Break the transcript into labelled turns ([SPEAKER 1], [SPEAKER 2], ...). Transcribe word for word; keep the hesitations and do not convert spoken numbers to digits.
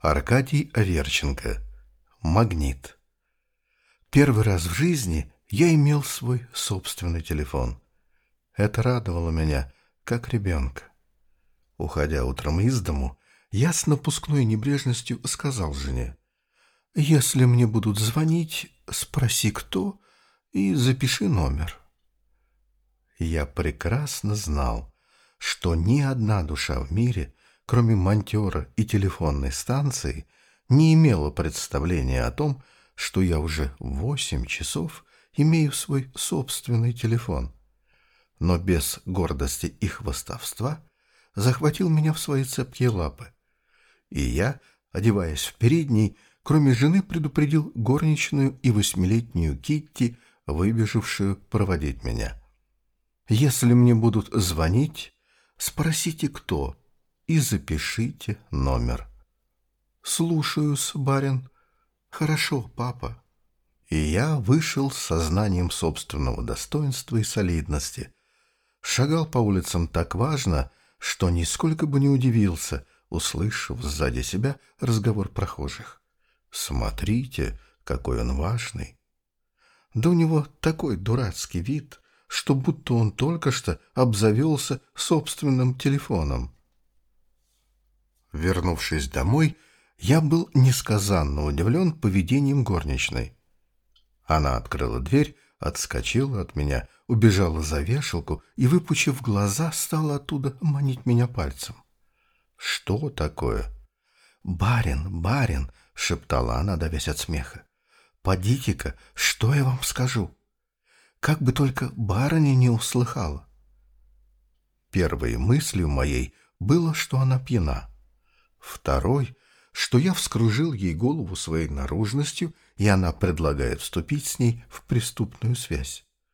[SPEAKER 1] Аркадий Аверченко. Магнит. Первый раз в жизни я имел свой собственный телефон. Это радовало меня, как ребенка. Уходя утром из дому, я с напускной небрежностью сказал жене: «Если мне будут звонить, спроси, кто, и запиши номер». Я прекрасно знал, что ни одна душа в мире, кроме монтера и телефонной станции, не имела представления о том, что я уже восемь часов имею свой собственный телефон. Но без гордости и хвастовства захватил меня в свои цепкие лапы. И я, одеваясь в передний, кроме жены предупредил горничную и восьмилетнюю Китти, выбежавшую проводить меня. «Если мне будут звонить, спросите, кто, и запишите номер». «Слушаюсь, барин». «Хорошо, папа». И я вышел с сознанием собственного достоинства и солидности. Шагал по улицам так важно, что нисколько бы не удивился, услышав сзади себя разговор прохожих. «Смотрите, какой он важный». Да у него такой дурацкий вид, что будто он только что обзавелся собственным телефоном. Вернувшись домой, я был несказанно удивлен поведением горничной. Она открыла дверь, отскочила от меня, убежала за вешалку и, выпучив глаза, стала оттуда манить меня пальцем. «Что такое?» «Барин, барин!» — шептала она, давясь от смеха. «Подите-ка, что я вам скажу? Как бы только барыня не услыхала». Первой мыслью моей было, что она пьяна. Второй, что я вскружил ей голову своей наружностью, и она предлагает вступить с ней в преступную связь.